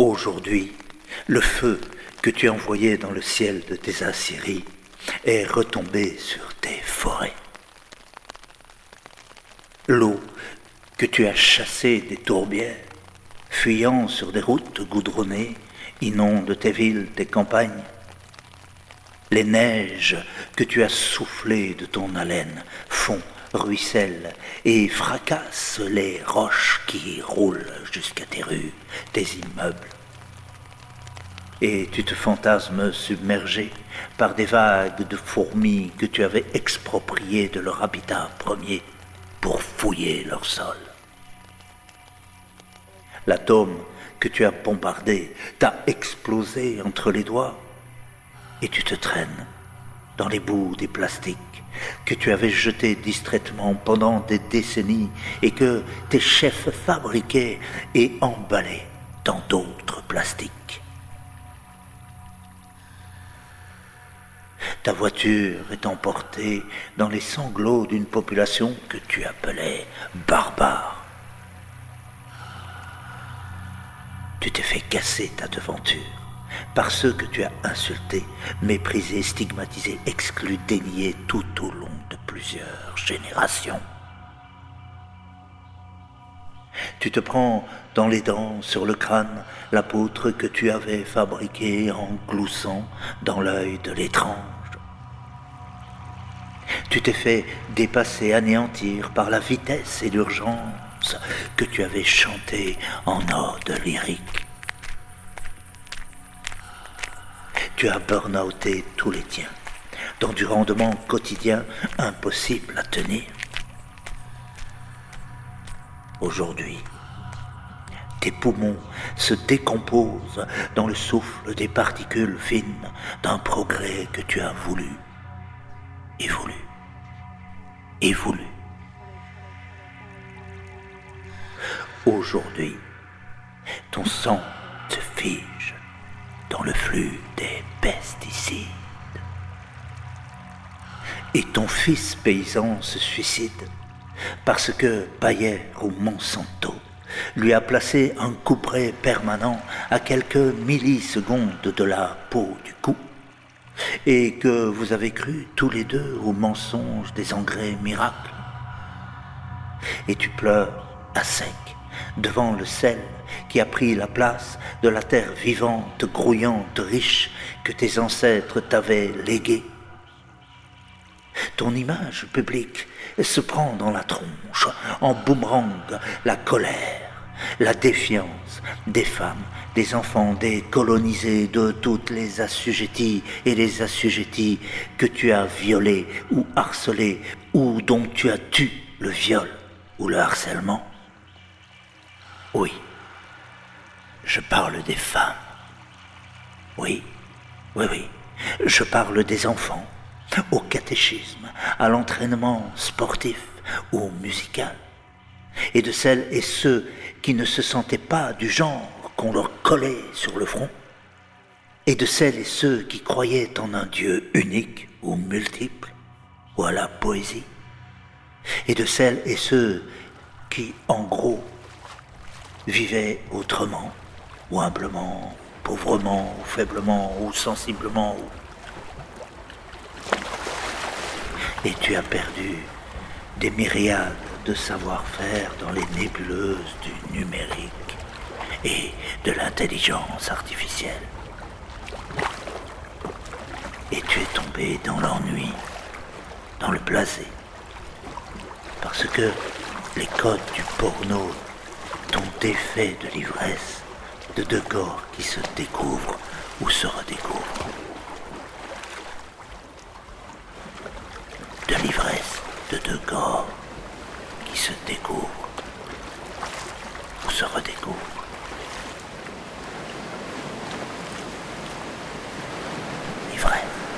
Aujourd'hui, le feu que tu envoyais dans le ciel de tes Assyries est retombé sur tes forêts. L'eau que tu as chassée des tourbières, fuyant sur des routes goudronnées, inonde tes villes, tes campagnes. Les neiges que tu as soufflées de ton haleine font, ruissellent et fracassent les roches qui roulent jusqu'à tes rues, tes immeubles. Et tu te fantasmes submergé par des vagues de fourmis que tu avais expropriées de leur habitat premier pour fouiller leur sol. L'atome que tu as bombardé t'a explosé entre les doigts et tu te traînes dans les bouts des plastiques que tu avais jetés distraitement pendant des décennies et que tes chefs fabriquaient et emballaient dans d'autres plastiques. Ta voiture est emportée dans les sanglots d'une population que tu appelais barbare. Tu t'es fait casser ta devanture par ceux que tu as insultés, méprisés, stigmatisés, exclus, déniés tout au long de plusieurs générations. Tu te prends dans les dents, sur le crâne, la poutre que tu avais fabriquée en gloussant dans l'œil de l'étrange. Tu t'es fait dépasser, anéantir par la vitesse et l'urgence que tu avais chantée en ode lyrique. Tu as burn-outé tous les tiens, dans du rendement quotidien impossible à tenir. Aujourd'hui, tes poumons se décomposent dans le souffle des particules fines d'un progrès que tu as voulu et voulu et voulu. Aujourd'hui, ton sang se fige dans le flux des pesticides. Et ton fils paysan se suicide parce que Bayer ou Monsanto lui a placé un couperet permanent à quelques millisecondes de la peau du cou, et que vous avez cru tous les deux au mensonge des engrais miracles. Et tu pleures à sec devant le sel qui a pris la place de la terre vivante, grouillante, riche que tes ancêtres t'avaient léguée. Ton image publique se prend dans la tronche, en boomerang, la colère, la défiance des femmes, des enfants, des colonisés, de toutes les assujetties et les assujettis que tu as violés ou harcelés, ou dont tu as tué le viol ou le harcèlement. Oui, je parle des femmes. Oui, je parle des enfants, au catéchisme, à l'entraînement sportif ou musical, et de celles et ceux qui ne se sentaient pas du genre qu'on leur collait sur le front, et de celles et ceux qui croyaient en un Dieu unique ou multiple, ou à la poésie, et de celles et ceux qui, en gros, vivaient autrement, ou humblement, pauvrement, ou faiblement, ou sensiblement, Et tu as perdu des myriades de savoir-faire dans les nébuleuses du numérique et de l'intelligence artificielle. Et tu es tombé dans l'ennui, dans le blasé, parce que les codes du porno t'ont défait de l'ivresse de deux corps qui se découvrent ou se redécouvrent. De l'ivresse de deux corps qui se découvrent ou se redécouvrent. L'ivresse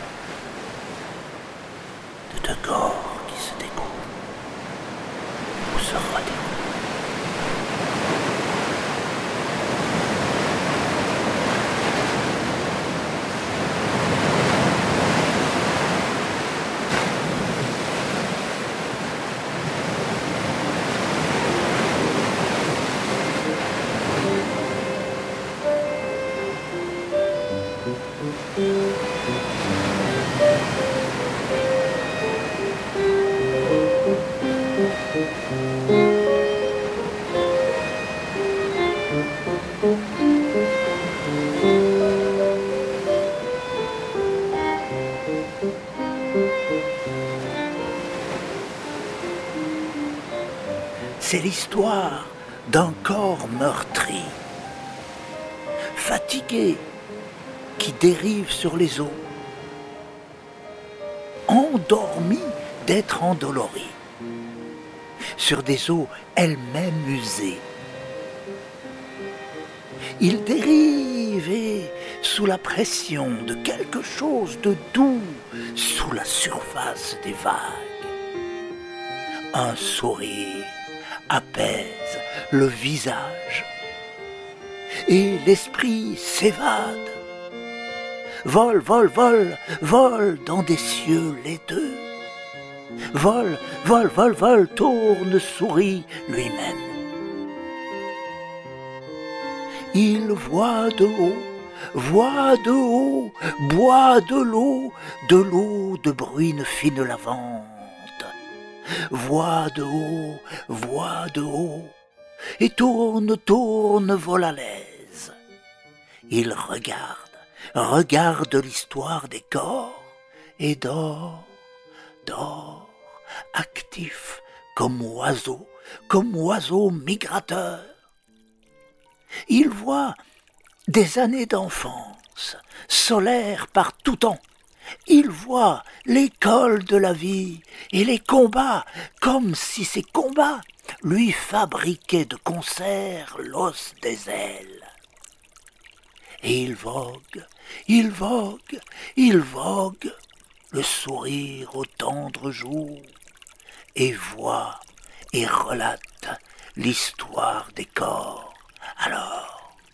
de deux corps qui se découvrent ou se redécouvrent. c'est l'histoire d'un corps meurtri, fatigué, qui dérive sur les eaux, endormi d'être endolori, sur des eaux elles-mêmes usées. Il dérive et, sous la pression de quelque chose de doux, sous la surface des vagues, un sourire apaise le visage et l'esprit s'évade, vole, vole, vole, vole dans des cieux laiteux, vole, vole, vole, vole, tourne, sourit lui-même. Il voit de haut, voit de haut, boit de l'eau de bruine fine lavande. Voit de haut, et tourne, tourne, vole à l'aise. Il regarde l'histoire des corps, et dort, dort, actif comme oiseau migrateur. Il voit des années d'enfance, solaires par tout temps. Il voit l'école de la vie et les combats, comme si ces combats lui fabriquaient de concert l'os des ailes. Et il vogue, le sourire au tendre jour, et voit et relate l'histoire des corps. Alors,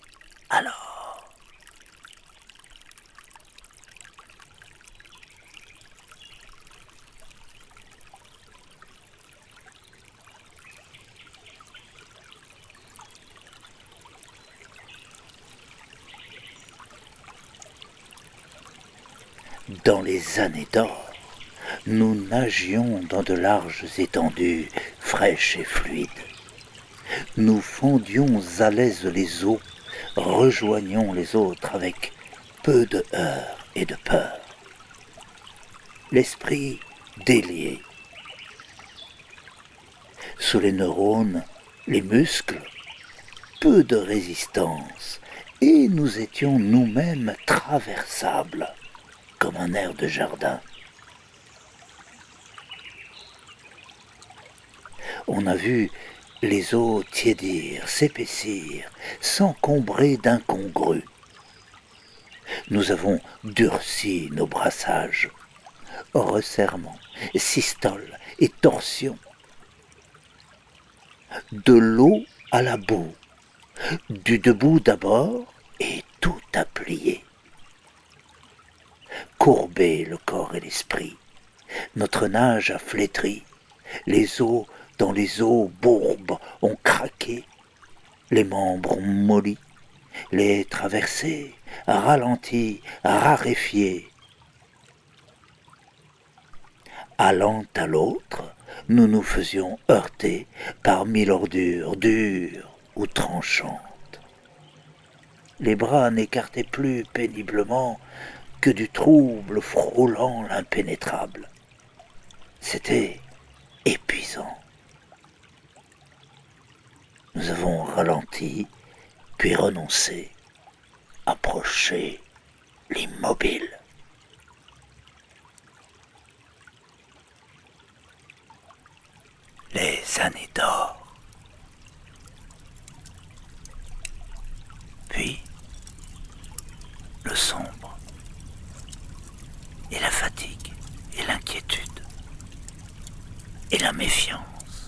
dans les années d'or, nous nagions dans de larges étendues fraîches et fluides. Nous fendions à l'aise les eaux, rejoignions les autres avec peu de heurts et de peur. L'esprit délié. Sous les neurones, les muscles, peu de résistance, et nous étions nous-mêmes traversables, comme un air de jardin. On a vu les eaux tiédir, s'épaissir, s'encombrer d'incongrus. Nous avons durci nos brassages, resserrements, systoles et torsions. De l'eau à la boue, du debout d'abord et tout à plier. Courbé le corps et l'esprit, notre nage a flétri, les os dans les eaux bourbes ont craqué, les membres ont molli, les traversées ralenties, raréfiées. Allant à l'autre, nous nous faisions heurter par mille ordures dures ou tranchantes. Les bras n'écartaient plus péniblement que du trouble frôlant l'impénétrable. C'était épuisant. Nous avons ralenti, puis renoncé, approché l'immobile. Les années d'or. Puis, le sombre, et la fatigue, et l'inquiétude, et la méfiance.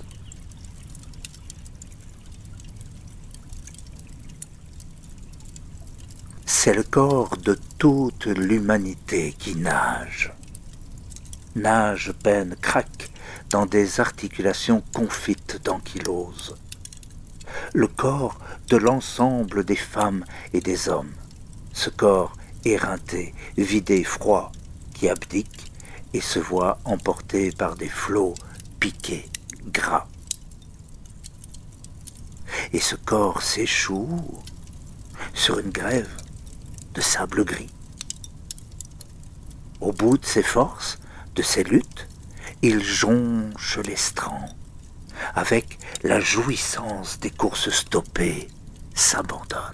C'est le corps de toute l'humanité qui nage. Nage, peine, craque dans des articulations confites d'ankylose. Le corps de l'ensemble des femmes et des hommes. Ce corps éreinté, vidé, froid, qui abdique et se voit emporté par des flots piqués, gras. Et ce corps s'échoue sur une grève de sable gris. Au bout de ses forces, de ses luttes, il jonche l'estran, avec la jouissance des courses stoppées, s'abandonne.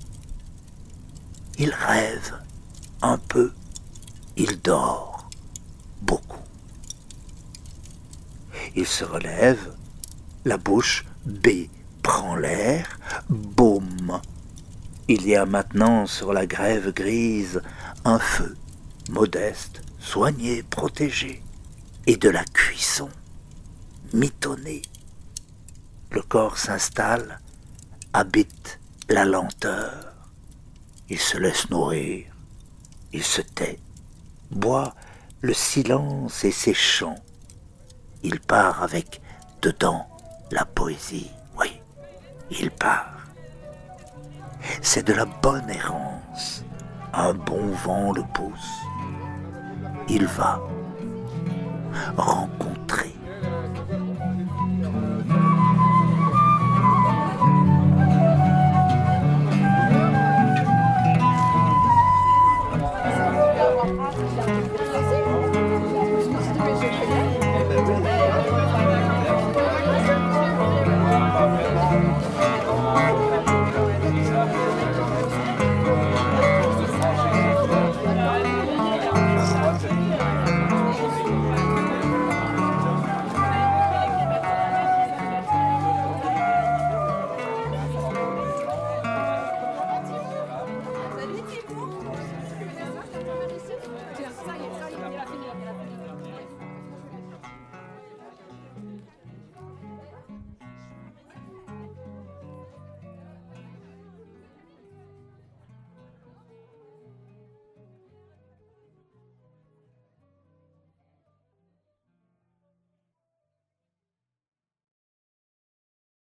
Il rêve un peu, il dort beaucoup. Il se relève, la bouche bée prend l'air, baume. Il y a maintenant sur la grève grise un feu, modeste, soigné, protégé, et de la cuisson, mitonnée. Le corps s'installe, habite la lenteur. Il se laisse nourrir, il se tait, boit le silence et ses chants. Il part avec dedans la poésie, oui, il part. C'est de la bonne errance, un bon vent le pousse. Il va, rencontre